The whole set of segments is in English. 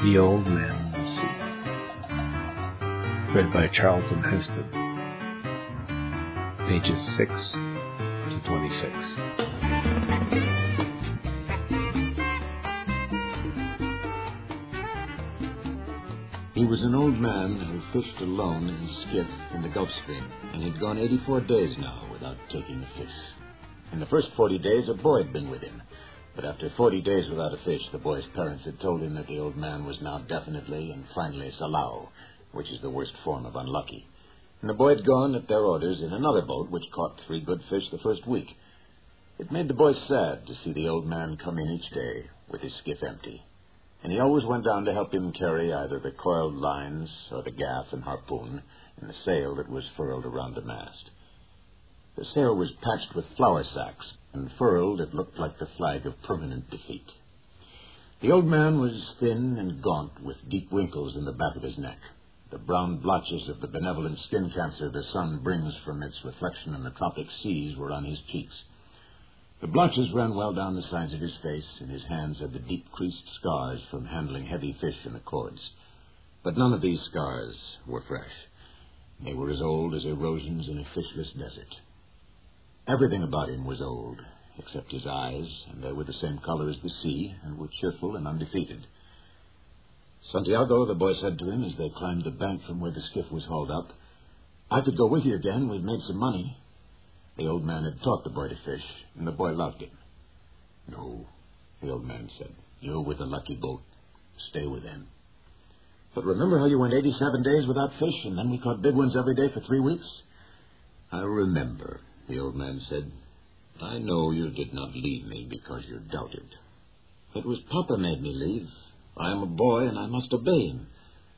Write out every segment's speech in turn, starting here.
The Old Man and the Sea. Read by Charlton Heston. Pages 6 to 26. He was an old man who fished alone in his skiff in the Gulf Stream, and he'd gone 84 days now without taking a fish. In the first 40 days, a boy had been with him. But after 40 days without a fish, the boy's parents had told him that the old man was now definitely and finally salao, which is the worst form of unlucky. And the boy had gone at their orders in another boat, which caught 3 good fish the first week. It made the boy sad to see the old man come in each day with his skiff empty. And he always went down to help him carry either the coiled lines or the gaff and harpoon in the sail that was furled around the mast. The sail was patched with flour sacks, and furled it looked like the flag of permanent defeat. The old man was thin and gaunt, with deep wrinkles in the back of his neck. The brown blotches of the benevolent skin cancer the sun brings from its reflection in the tropic seas were on his cheeks. The blotches ran well down the sides of his face, and his hands had the deep creased scars from handling heavy fish in the cords. But none of these scars were fresh. They were as old as erosions in a fishless desert. Everything about him was old, except his eyes, and they were the same color as the sea, and were cheerful and undefeated. "Santiago," the boy said to him as they climbed the bank from where the skiff was hauled up, "I could go with you again. We've made some money." The old man had taught the boy to fish, and the boy loved him. "No," the old man said. "You're with the lucky boat. Stay with them." "But remember how you went 87 days without fish, and then we caught big ones every day for 3 weeks? "I remember," the old man said. "I know you did not leave me because you doubted." "It was Papa made me leave. I am a boy, and I must obey him."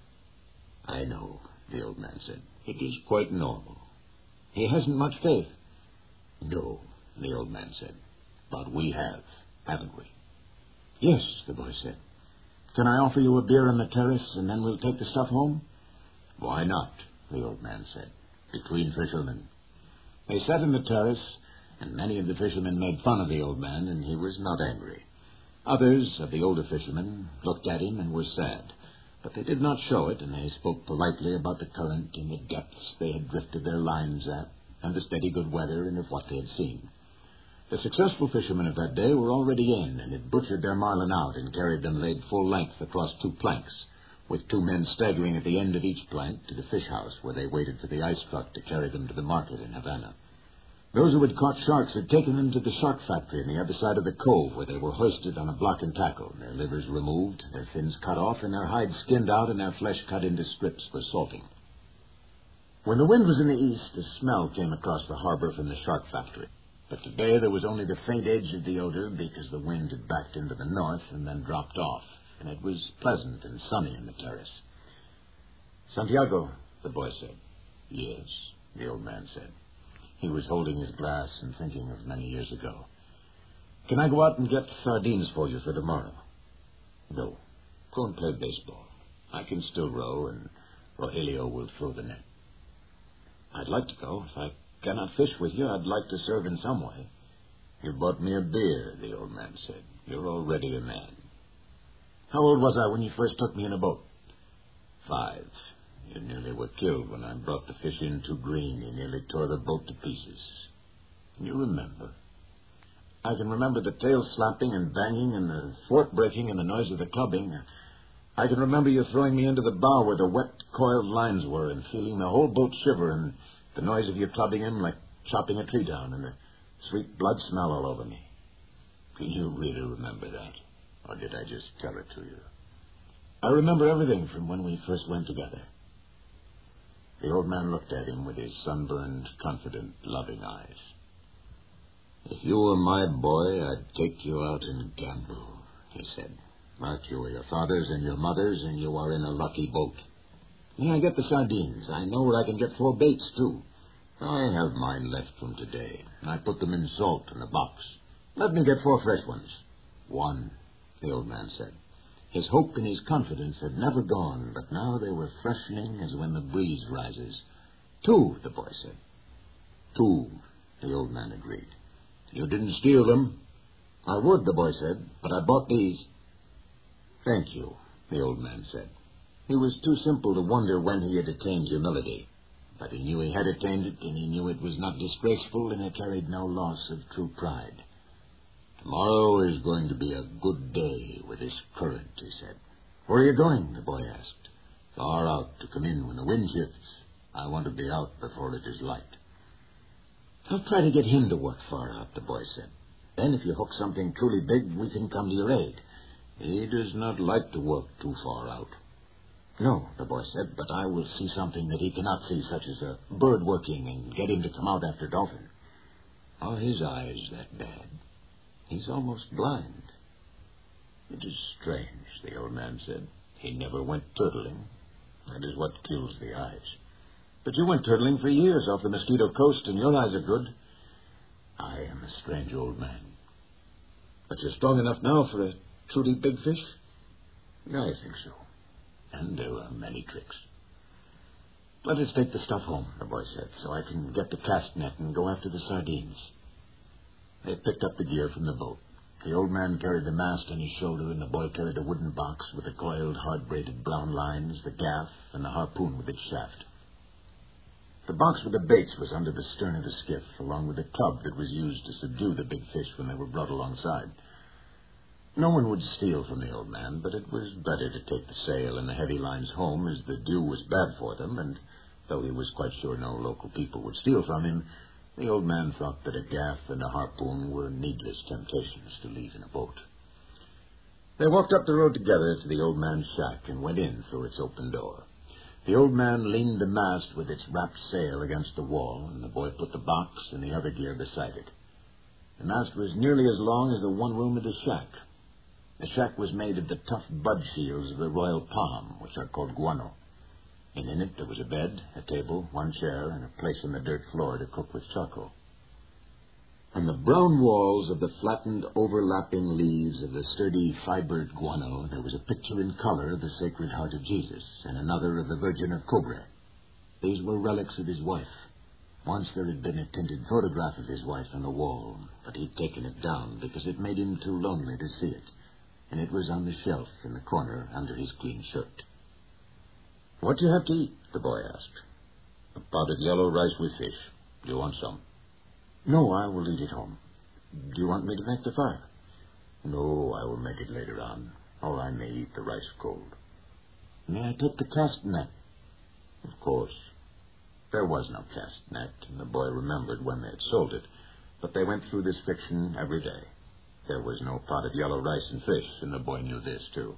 "I know," the old man said. "It is quite normal." "He hasn't much faith." "No," the old man said. "But we have, haven't we?" "Yes," the boy said. "Can I offer you a beer on the terrace, and then we'll take the stuff home?" "Why not?" the old man said. "Between fishermen." They sat on the terrace, and many of the fishermen made fun of the old man, and he was not angry. Others of the older fishermen looked at him and were sad, but they did not show it, and they spoke politely about the current and the depths they had drifted their lines at, and the steady good weather and of what they had seen. The successful fishermen of that day were already in, and had butchered their marlin out and carried them laid full length across 2 planks, with 2 men staggering at the end of each plank to the fish house, where they waited for the ice truck to carry them to the market in Havana. Those who had caught sharks had taken them to the shark factory on the other side of the cove, where they were hoisted on a block and tackle, their livers removed, their fins cut off, and their hides skinned out, and their flesh cut into strips for salting. When the wind was in the east, a smell came across the harbor from the shark factory. But today there was only the faint edge of the odor, because the wind had backed into the north and then dropped off, and it was pleasant and sunny on the terrace. "Santiago," the boy said. "Yes," the old man said. He was holding his glass and thinking of many years ago. "Can I go out and get sardines for you for tomorrow?" "No. Go and play baseball. I can still row, and Rogelio will throw the net." "I'd like to go. If I cannot fish with you, I'd like to serve in some way." "You bought me a beer," the old man said. "You're already a man." "How old was I when you first took me in a boat?" 5. You nearly were killed when I brought the fish in too green. You nearly tore the boat to pieces. Can you remember? "I can remember the tail slapping and banging and the thwart breaking and the noise of the clubbing. I can remember you throwing me into the bow where the wet, coiled lines were and feeling the whole boat shiver, and the noise of you clubbing him like chopping a tree down, and the sweet blood smell all over me. Can you really remember that? Or did I just tell it to you?" "I remember everything from when we first went together." The old man looked at him with his sunburned, confident, loving eyes. "If you were my boy, I'd take you out and gamble," he said. "But you are your father's and your mother's, and you are in a lucky boat." "May I get the sardines? I know where I can get 4 baits, too." "I have mine left from today. I put them in salt in a box." "Let me get 4 fresh ones." "1, the old man said. His hope and his confidence had never gone, but now they were freshening as when the breeze rises. 2, the boy said. 2, the old man agreed. "You didn't steal them." "I would," the boy said, "but I bought these." "Thank you," the old man said. He was too simple to wonder when he had attained humility, but he knew he had attained it, and he knew it was not disgraceful, and it carried no loss of true pride. Tomorrow is going to be a good day with this current, he said. Where are you going? The boy asked. Far out to come in when the wind shifts. I want to be out before it is light. I'll try to get him to work far out, the boy said. Then if you hook something truly big, we can come to your aid. He does not like to work too far out. No, the boy said, but I will see something that he cannot see, such as a bird working, and get him to come out after dolphin. Are his eyes that bad? He's almost blind. It is strange, the old man said. He never went turtling. That is what kills the eyes. But you went turtling for years off the Mosquito Coast, and your eyes are good. I am a strange old man. But you're strong enough now for a truly big fish? I think so. And there are many tricks. Let us take the stuff home, the boy said, so I can get the cast net and go after the sardines. They picked up the gear from the boat. The old man carried the mast on his shoulder, and the boy carried a wooden box with the coiled, hard-braided brown lines, the gaff, and the harpoon with its shaft. The box with the baits was under the stern of the skiff, along with the club that was used to subdue the big fish when they were brought alongside. No one would steal from the old man, but it was better to take the sail and the heavy lines home, as the dew was bad for them, and though he was quite sure no local people would steal from him, the old man thought that a gaff and a harpoon were needless temptations to leave in a boat. They walked up the road together to the old man's shack and went in through its open door. The old man leaned the mast with its wrapped sail against the wall, and the boy put the box and the other gear beside it. The mast was nearly as long as the one room of the shack. The shack was made of the tough bud shields of the royal palm, which are called guano. And in it there was a bed, a table, one chair, and a place on the dirt floor to cook with charcoal. On the brown walls of the flattened, overlapping leaves of the sturdy, fibered guano, there was a picture in color of the Sacred Heart of Jesus, and another of the Virgin of Cobre. These were relics of his wife. Once there had been a tinted photograph of his wife on the wall, but he'd taken it down because it made him too lonely to see it, and it was on the shelf in the corner under his clean shirt. What do you have to eat? The boy asked. A pot of yellow rice with fish. Do you want some? No, I will eat it home. Do you want me to make the fire? No, I will make it later on, or I may eat the rice cold. May I take the cast net? Of course. There was no cast net, and the boy remembered when they had sold it, but they went through this fiction every day. There was no pot of yellow rice and fish, and the boy knew this, too.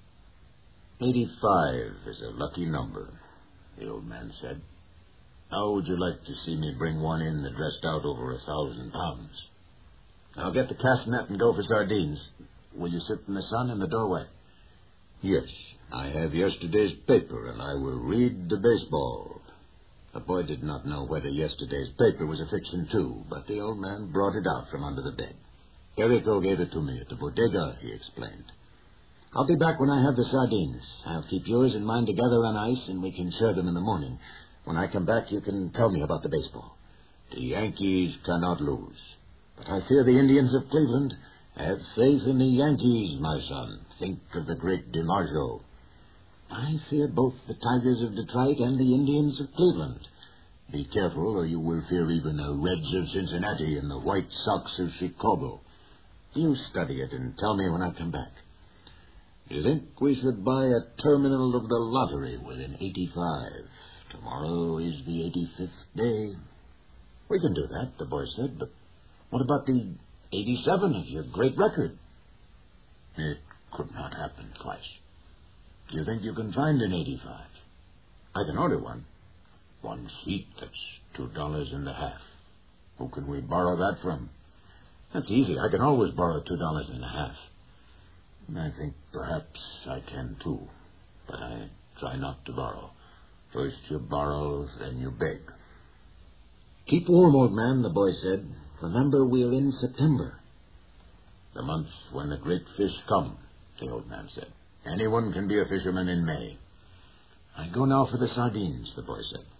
85 is a lucky number, the old man said. How would you like to see me bring one in that dressed out over 1,000 pounds? I'll get the cast net and go for sardines. Will you sit in the sun in the doorway? Yes, I have yesterday's paper, and I will read the baseball. The boy did not know whether yesterday's paper was a fiction, too, but the old man brought it out from under the bed. Perico gave it to me at the bodega, he explained. I'll be back when I have the sardines. I'll keep yours and mine together on ice, and we can share them in the morning. When I come back, you can tell me about the baseball. The Yankees cannot lose. But I fear the Indians of Cleveland. Have faith in the Yankees, my son. Think of the great DiMaggio. I fear both the Tigers of Detroit and the Indians of Cleveland. Be careful, or you will fear even the Reds of Cincinnati and the White Sox of Chicago. You study it and tell me when I come back. Do you think we should buy a terminal of the lottery with an 85? Tomorrow is the 85th day. We can do that, the boy said, but what about the 87 of your great record? It could not happen twice. Do you think you can find an 85? I can order one. 1 sheet, that's $2.50. Who can we borrow that from? That's easy. I can always borrow $2.50. I think perhaps I can, too. But I try not to borrow. First you borrow, then you beg. Keep warm, old man, the boy said. Remember, we're in September. The month when the great fish come, the old man said. Anyone can be a fisherman in May. I go now for the sardines, the boy said.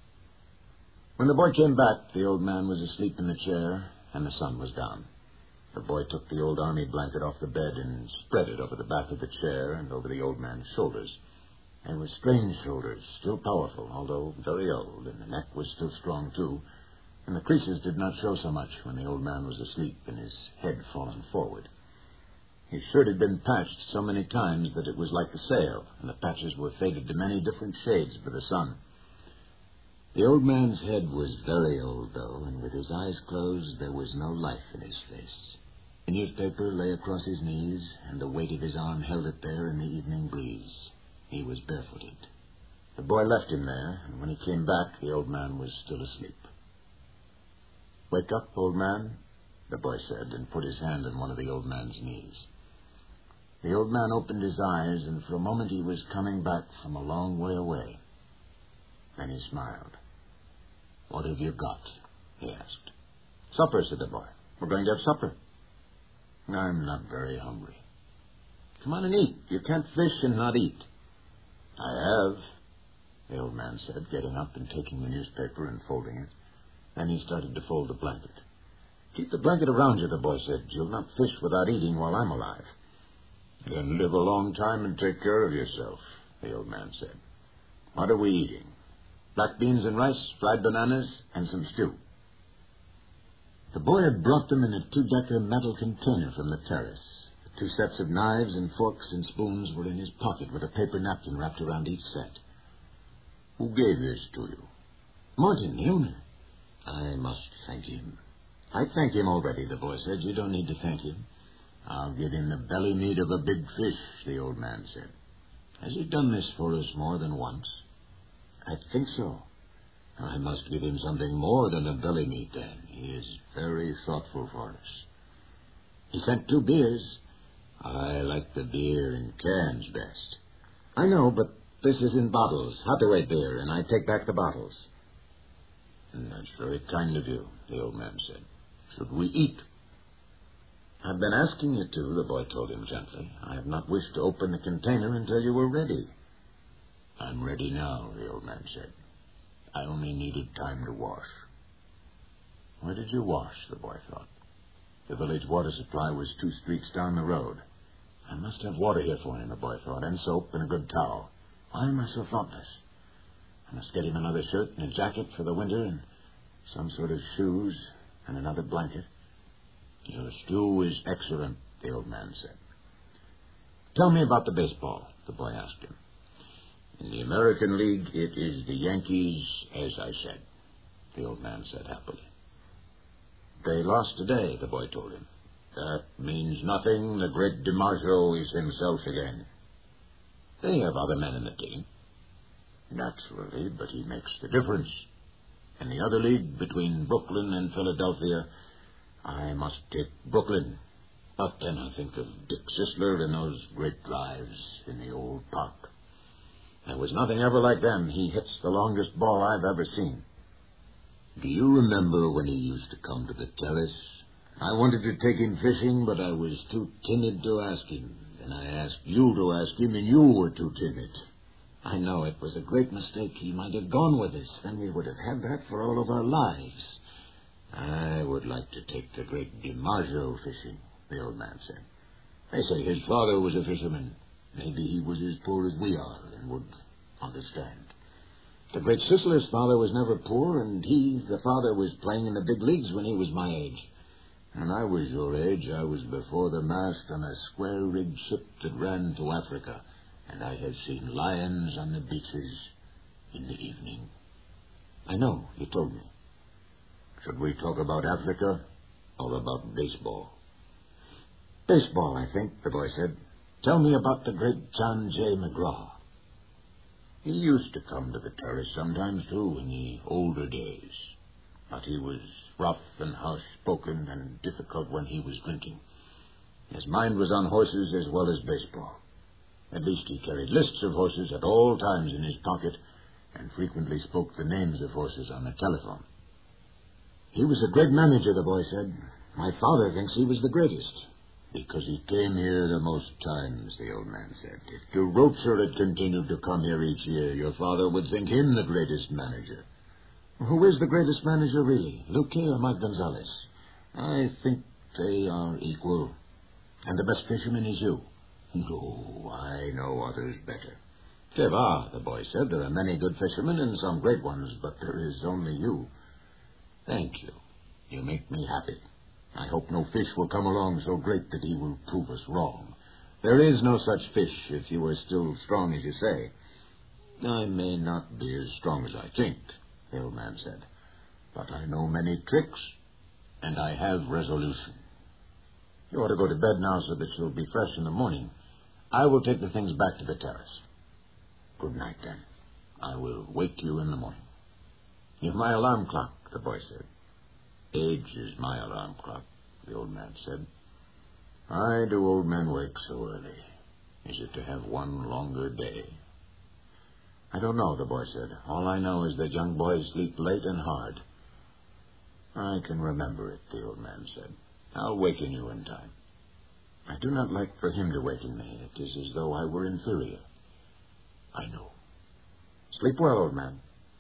When the boy came back, the old man was asleep in the chair, and the sun was down. The boy took the old army blanket off the bed and spread it over the back of the chair and over the old man's shoulders. They were strange shoulders, still powerful, although very old, and the neck was still strong, too, and the creases did not show so much when the old man was asleep and his head fallen forward. His shirt had been patched so many times that it was like a sail, and the patches were faded to many different shades by the sun. The old man's head was very old, though, and with his eyes closed, there was no life in his face. A newspaper lay across his knees, and the weight of his arm held it there in the evening breeze. He was barefooted. The boy left him there, and when he came back, the old man was still asleep. "Wake up, old man," the boy said, and put his hand on one of the old man's knees. The old man opened his eyes, and for a moment he was coming back from a long way away. Then he smiled. "What have you got?" he asked. "Supper," said the boy. "We're going to have supper." "I'm not very hungry." "Come on and eat. You can't fish and not eat." "I have," the old man said, getting up and taking the newspaper and folding it. Then he started to fold the blanket. "Keep the blanket around you," the boy said. "You'll not fish without eating while I'm alive." "Then live a long time and take care of yourself," the old man said. "What are we eating?" "Black beans and rice, fried bananas, and some stew." The boy had brought them in a 2-decker metal container from the terrace. The 2 sets of knives and forks and spoons were in his pocket with a paper napkin wrapped around each set. "Who gave this to you?" "Martin, the owner." "I must thank him." "I thank him already," the boy said. "You don't need to thank him." "I'll give him the belly meat of a big fish," the old man said. "Has he done this for us more than once?" "I think so." "I must give him something more than a belly meat, then. He is very thoughtful for us." "He sent 2 beers. "I like the beer in cans best." "I know, but this is in bottles, Hathaway beer, and I take back the bottles." "That's very kind of you," the old man said. "Should we eat?" "I've been asking you to," the boy told him gently. "I have not wished to open the container until you were ready." "I'm ready now," the old man said. "I only needed time to wash." Where did you wash, the boy thought. The village water supply was 2 streets down the road. I must have water here for him, the boy thought, and soap and a good towel. Why am I so thoughtless? I must get him another shirt and a jacket for the winter and some sort of shoes and another blanket. "Your stew is excellent," the old man said. "Tell me about the baseball," the boy asked him. "In the American League, it is the Yankees, as I said," the old man said happily. "They lost today," the boy told him. "That means nothing. The great DiMaggio is himself again." "They have other men in the team." "Naturally, but he makes the difference. In the other league, between Brooklyn and Philadelphia, I must take Brooklyn. But then I think of Dick Sisler and those great drives in the old park. There was nothing ever like them. He hits the longest ball I've ever seen." "Do you remember when he used to come to the terrace? I wanted to take him fishing, but I was too timid to ask him. Then I asked you to ask him, and you were too timid." "I know it was a great mistake. He might have gone with us. Then we would have had that for all of our lives." "I would like to take the great DiMaggio fishing," the old man said. "They say his father was a fisherman. Maybe he was as poor as we are and would understand." "The great Sisler's father was never poor, and the father, was playing in the big leagues when he was my age." "When I was your age, I was before the mast on a square-rigged ship that ran to Africa, and I have seen lions on the beaches in the evening." "I know, you told me." "Should we talk about Africa or about baseball?" "Baseball, I think," the boy said. "Tell me about the great John J. McGraw." "He used to come to the terrace sometimes, too, in the older days. But he was rough and harsh-spoken and difficult when he was drinking. His mind was on horses as well as baseball. At least he carried lists of horses at all times in his pocket and frequently spoke the names of horses on the telephone." "He was a great manager," the boy said. "My father thinks he was the greatest." "Because he came here the most times," the old man said. "If DeRocher had continued to come here each year, your father would think him the greatest manager." "Who is the greatest manager, really? Luque or Mike Gonzalez?" "I think They are equal. And the best fisherman is you. No, I know others better. Que va, the boy said. There are many good fishermen and some great ones, but there is only you. Thank you. You make me happy. I hope no fish will come along so great that he will prove us wrong. There is no such fish if you are still strong as you say. I may not be as strong as I think, the old man said, but I know many tricks, and I have resolution. You ought to go to bed now so that you'll be fresh in the morning. I will take the things back to the terrace. Good night, then. I will wake you in the morning. You're my alarm clock, the boy said. Age is my alarm clock, the old man said. Why do old men wake so early? Is it to have one longer day? I don't know, the boy said. All I know is that young boys sleep late and hard. I can remember it, the old man said. I'll waken you in time. I do not like for him to waken me. It is as though I were inferior. I know. Sleep well, old man.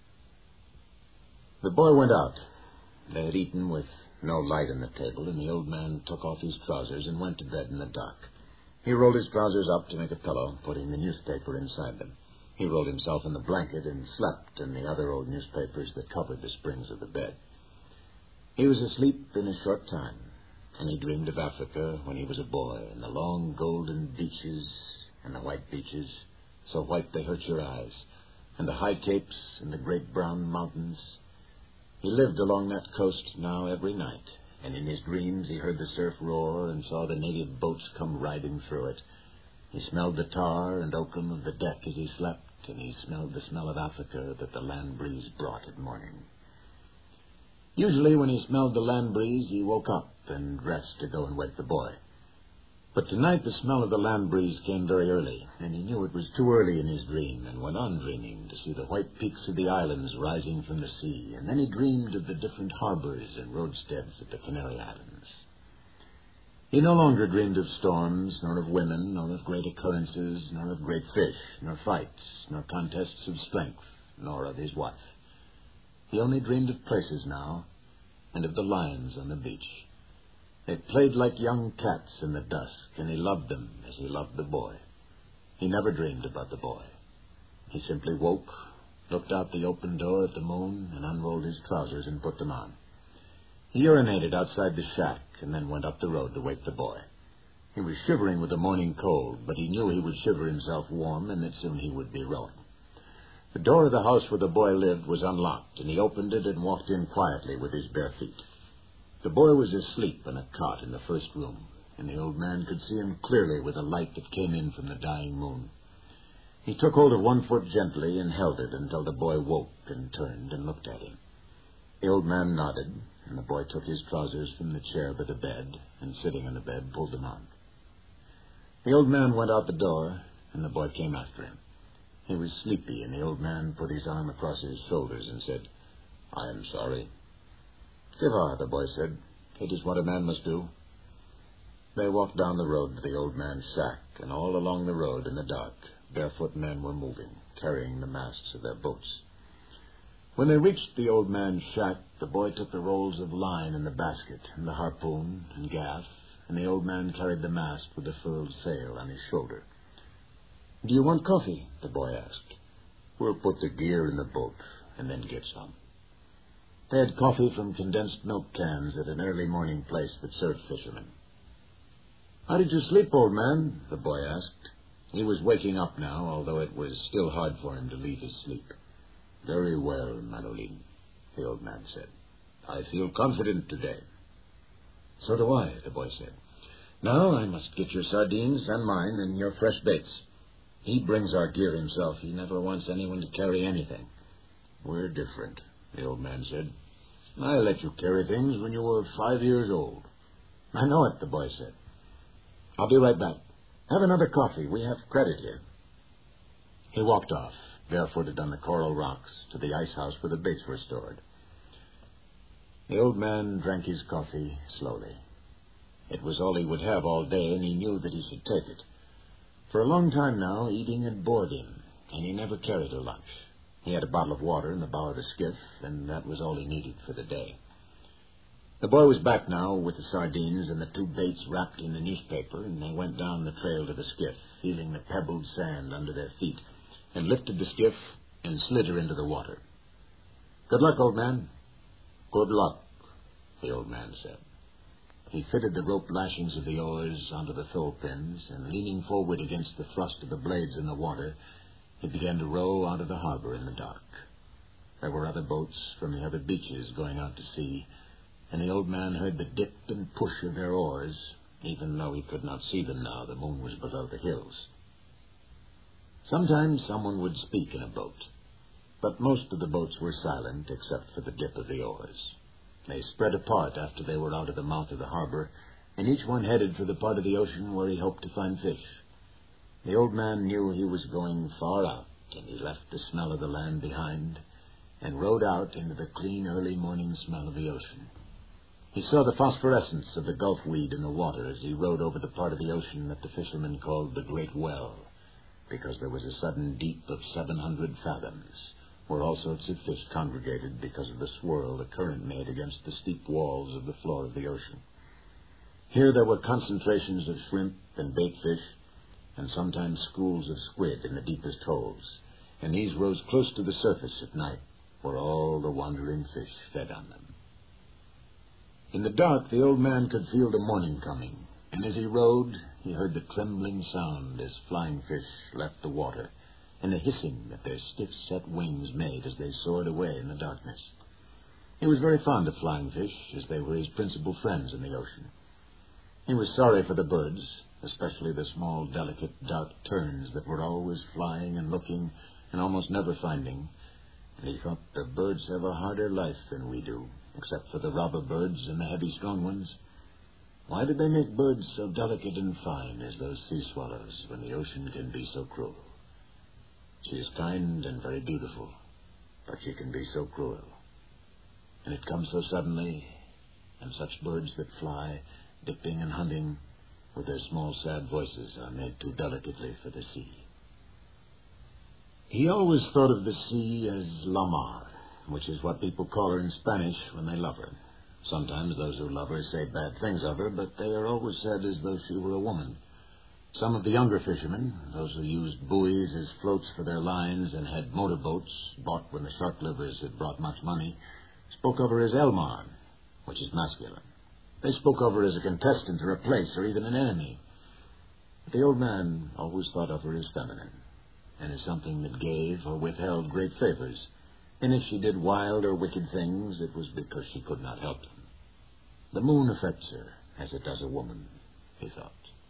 The boy went out. They had eaten with no light on the table, and the old man took off his trousers and went to bed in the dark. He rolled his trousers up to make a pillow, putting the newspaper inside them. He rolled himself in the blanket and slept in the other old newspapers that covered the springs of the bed. He was asleep in a short time, and he dreamed of Africa when he was a boy, and the long golden beaches and the white beaches, so white they hurt your eyes, and the high capes and the great brown mountains. He lived along that coast now every night, and in his dreams he heard the surf roar and saw the native boats come riding through it. He smelled the tar and oakum of the deck as he slept, and he smelled the smell of Africa that the land breeze brought at morning. Usually when he smelled the land breeze, he woke up and dressed to go and wake the boy. But tonight the smell of the land breeze came very early, and he knew it was too early in his dream, and went on dreaming to see the white peaks of the islands rising from the sea, and then he dreamed of the different harbors and roadsteads at the Canary Islands. He no longer dreamed of storms, nor of women, nor of great occurrences, nor of great fish, nor fights, nor contests of strength, nor of his wife. He only dreamed of places now, and of the lions on the beach. They played like young cats in the dusk, and he loved them as he loved the boy. He never dreamed about the boy. He simply woke, looked out the open door at the moon, and unrolled his trousers and put them on. He urinated outside the shack, and then went up the road to wake the boy. He was shivering with the morning cold, but he knew he would shiver himself warm, and that soon he would be rowing. The door of the house where the boy lived was unlocked, and he opened it and walked in quietly with his bare feet. The boy was asleep in a cot in the first room, and the old man could see him clearly with the light that came in from the dying moon. He took hold of one foot gently and held it until the boy woke and turned and looked at him. The old man nodded, and the boy took his trousers from the chair by the bed, and sitting on the bed, pulled them on. The old man went out the door, and the boy came after him. He was sleepy, and the old man put his arm across his shoulders and said, "I am sorry." "Que va," the boy said. "It is what a man must do." They walked down the road to the old man's shack, and all along the road in the dark, barefoot men were moving, carrying the masts of their boats. When they reached the old man's shack, the boy took the rolls of line in the basket, and the harpoon and gaff, and the old man carried the mast with the furled sail on his shoulder. "Do you want coffee?" the boy asked. "We'll put the gear in the boat, and then get some." They had coffee from condensed milk cans at an early morning place that served fishermen. "How did you sleep, old man?" the boy asked. He was waking up now, although it was still hard for him to leave his sleep. "Very well, Manolin," the old man said. "I feel confident today." "So do I," the boy said. "Now I must get your sardines and mine and your fresh baits. He brings our gear himself. He never wants anyone to carry anything." "We're different," the old man said. "I let you carry things when you were 5 years old." "I know it," the boy said. "I'll be right back. Have another coffee. We have credit here." He walked off, barefooted on the coral rocks, to the ice house where the baits were stored. The old man drank his coffee slowly. It was all he would have all day, and he knew that he should take it. For a long time now, eating had bored him, and he never carried a lunch. He had a bottle of water in the bow of the skiff, and that was all he needed for the day. The boy was back now with the sardines and the 2 baits wrapped in the newspaper, and they went down the trail to the skiff, feeling the pebbled sand under their feet, and lifted the skiff and slid her into the water. "Good luck, old man." "Good luck," the old man said. He fitted the rope lashings of the oars onto the thole pins, and leaning forward against the thrust of the blades in the water, he began to row out of the harbor in the dark. There were other boats from the other beaches going out to sea, and the old man heard the dip and push of their oars, even though he could not see them now. The moon was below the hills. Sometimes someone would speak in a boat, but most of the boats were silent except for the dip of the oars. They spread apart after they were out of the mouth of the harbor, and each one headed for the part of the ocean where he hoped to find fish. The old man knew he was going far out, and he left the smell of the land behind and rode out into the clean early morning smell of the ocean. He saw the phosphorescence of the gulf weed in the water as he rode over the part of the ocean that the fishermen called the Great Well, because there was a sudden deep of 700 fathoms, where all sorts of fish congregated because of the swirl the current made against the steep walls of the floor of the ocean. Here there were concentrations of shrimp and bait fish, and sometimes schools of squid in the deepest holes, and these rose close to the surface at night, where all the wandering fish fed on them. In the dark, the old man could feel the morning coming, and as he rode, he heard the trembling sound as flying fish left the water, and the hissing that their stiff-set wings made as they soared away in the darkness. He was very fond of flying fish, as they were his principal friends in the ocean. He was sorry for the birds, especially the small, delicate, dark terns that were always flying and looking and almost never finding, and he thought the birds have a harder life than we do, except for the robber birds and the heavy, strong ones. Why did they make birds so delicate and fine as those sea swallows when the ocean can be so cruel? She is kind and very beautiful, but she can be so cruel. And it comes so suddenly, and such birds that fly, dipping and hunting, with their small, sad voices, are made too delicately for the sea. He always thought of the sea as La Mar, which is what people call her in Spanish when they love her. Sometimes those who love her say bad things of her, but they are always said as though she were a woman. Some of the younger fishermen, those who used buoys as floats for their lines and had motorboats bought when the shark livers had brought much money, spoke of her as Elmar, which is masculine. They spoke of her as a contestant or a place or even an enemy. But the old man always thought of her as feminine, and as something that gave or withheld great favors. And if she did wild or wicked things, it was because she could not help them. The moon affects her as it does a woman, he thought.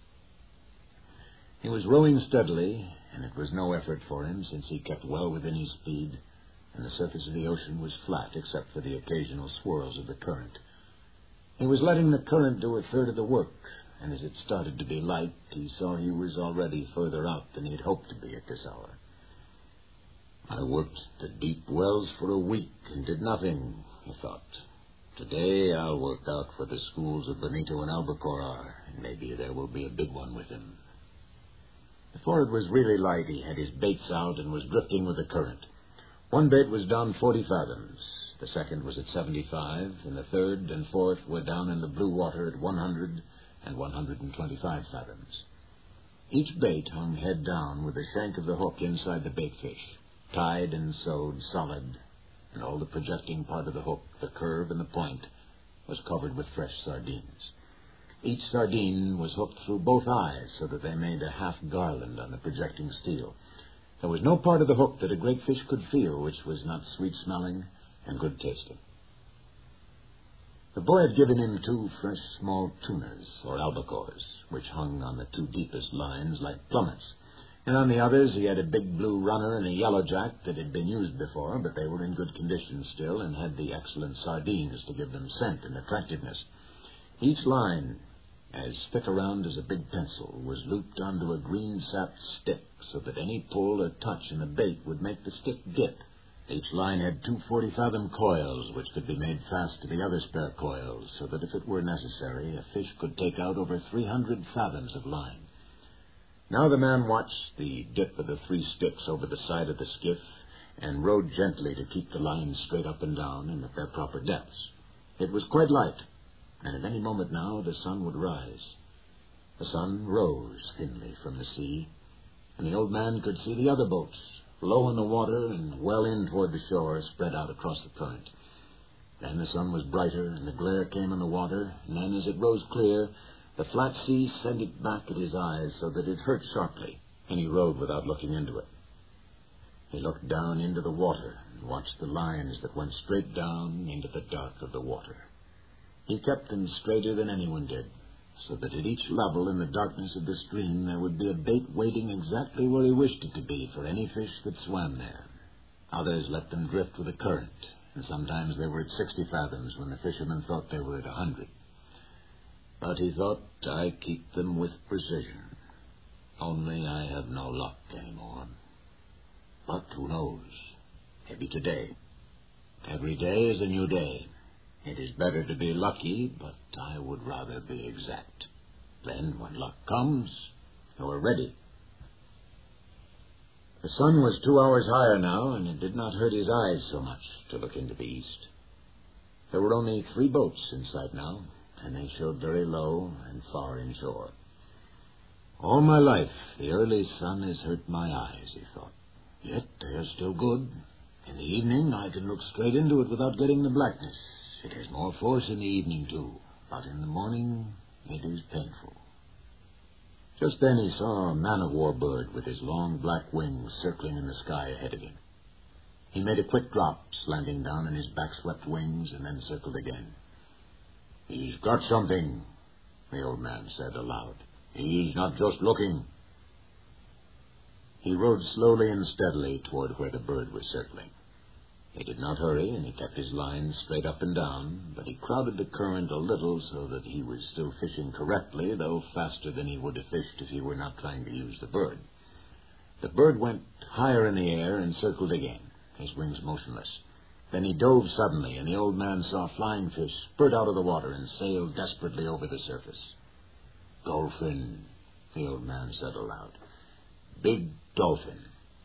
He was rowing steadily, and it was no effort for him, since he kept well within his speed, and the surface of the ocean was flat except for the occasional swirls of the current. He was letting the current do a third of the work, and as it started to be light, he saw he was already further out than he had hoped to be at this hour. I worked the deep wells for a week and did nothing, he thought. Today I'll work out for the schools of Bonito and Albacore, and maybe there will be a big one with him. Before it was really light, he had his baits out and was drifting with the current. One bait was down 40 fathoms, the second was at 75, and the third and fourth were down in the blue water at 100 and 125 fathoms. Each bait hung head down with the shank of the hook inside the baitfish, tied and sewed solid, and all the projecting part of the hook, the curve and the point, was covered with fresh sardines. Each sardine was hooked through both eyes so that they made a half garland on the projecting steel. There was no part of the hook that a great fish could feel which was not sweet-smelling and good-tasting. The boy had given him 2 fresh small tunas, or albacores, which hung on the 2 deepest lines like plummets, and on the others he had a big blue runner and a yellowjack that had been used before, but they were in good condition still and had the excellent sardines to give them scent and attractiveness. Each line, as thick around as a big pencil, was looped onto a green-sapped stick so that any pull or touch in the bait would make the stick dip. Each line had 2 40-fathom coils, which could be made fast to the other spare coils, so that if it were necessary, a fish could take out over 300 fathoms of line. Now the man watched the dip of the 3 sticks over the side of the skiff and rowed gently to keep the line straight up and down and at their proper depths. It was quite light, and at any moment now the sun would rise. The sun rose thinly from the sea, and the old man could see the other boats, low in the water and well in toward the shore, spread out across the current. Then the sun was brighter, and the glare came on the water, and then as it rose clear, the flat sea sent it back at his eyes so that it hurt sharply, and he rowed without looking into it. He looked down into the water and watched the lines that went straight down into the dark of the water. He kept them straighter than anyone did, so that at each level in the darkness of the stream there would be a bait waiting exactly where he wished it to be for any fish that swam there. Others let them drift with the current, and sometimes they were at 60 fathoms when the fishermen thought they were at 100. But he thought, I keep them with precision. Only I have no luck anymore. But who knows? Maybe today. Every day is a new day. It is better to be lucky, but I would rather be exact. Then, when luck comes, you are ready. The sun was 2 hours higher now, and it did not hurt his eyes so much to look into the east. There were only 3 boats in sight now, and they showed very low and far inshore. All my life, the early sun has hurt my eyes, he thought. Yet they are still good. In the evening, I can look straight into it without getting the blackness. It has more force in the evening, too, but in the morning, it is painful. Just then he saw a man-of-war bird with his long black wings circling in the sky ahead of him. He made a quick drop, slanting down on his back-swept wings, and then circled again. He's got something, the old man said aloud. He's not just looking. He rode slowly and steadily toward where the bird was circling. He did not hurry, and he kept his lines straight up and down, but he crowded the current a little so that he was still fishing correctly, though faster than he would have fished if he were not trying to use the bird. The bird went higher in the air and circled again, his wings motionless. Then he dove suddenly, and the old man saw flying fish spurt out of the water and sail desperately over the surface. Dolphin, the old man said aloud. Big dolphin.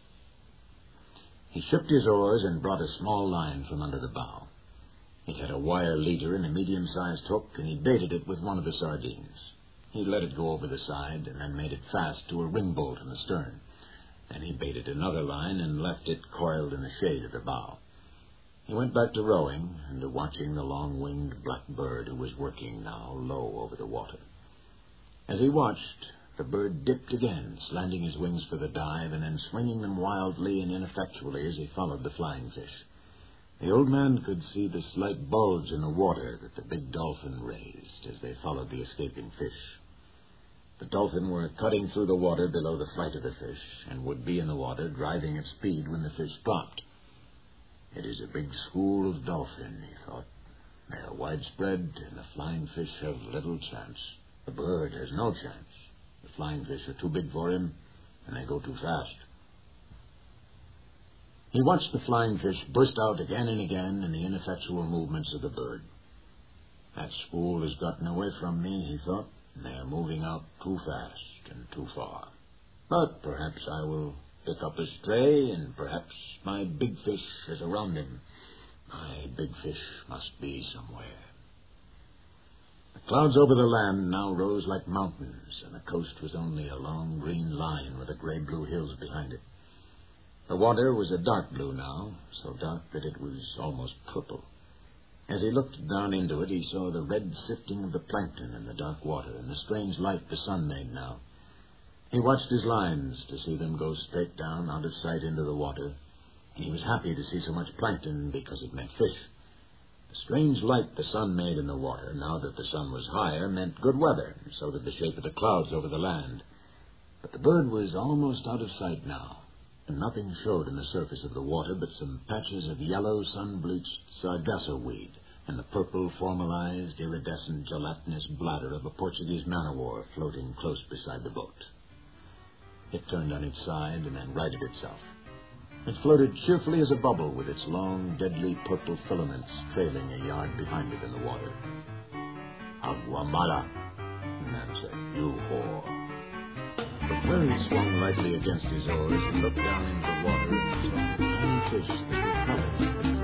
He shipped his oars and brought a small line from under the bow. It had a wire leader and a medium-sized hook, and he baited it with one of the sardines. He let it go over the side and then made it fast to a ringbolt in the stern. Then he baited another line and left it coiled in the shade of the bow. He went back to rowing and to watching the long-winged black bird who was working now low over the water. As he watched, the bird dipped again, slanting his wings for the dive and then swinging them wildly and ineffectually as he followed the flying fish. The old man could see the slight bulge in the water that the big dolphin raised as they followed the escaping fish. The dolphin were cutting through the water below the flight of the fish and would be in the water, driving at speed when the fish dropped. It is a big school of dolphin, he thought. They are widespread, and the flying fish have little chance. The bird has no chance. The flying fish are too big for him, and they go too fast. He watched the flying fish burst out again and again in the ineffectual movements of the bird. That school has gotten away from me, he thought. They are moving out too fast and too far. But perhaps I will pick up a stray, and perhaps my big fish is around him. My big fish must be somewhere. The clouds over the land now rose like mountains, and the coast was only a long green line with the gray-blue hills behind it. The water was a dark blue now, so dark that it was almost purple. As he looked down into it, he saw the red sifting of the plankton in the dark water and the strange light the sun made now. He watched his lines to see them go straight down out of sight into the water, and he was happy to see so much plankton because it meant fish. The strange light the sun made in the water, now that the sun was higher, meant good weather, so did the shape of the clouds over the land. But the bird was almost out of sight now, and nothing showed in the surface of the water but some patches of yellow, sun-bleached sargasso weed and the purple, formalized, iridescent, gelatinous bladder of a Portuguese man-of-war floating close beside the boat. It turned on its side and then righted itself. It floated cheerfully as a bubble with its long, deadly purple filaments trailing a yard behind it in the water. Aguamala, the man said, you whore. But where he swung lightly against his oars, he looked down into the water and saw a tiny fish that was colored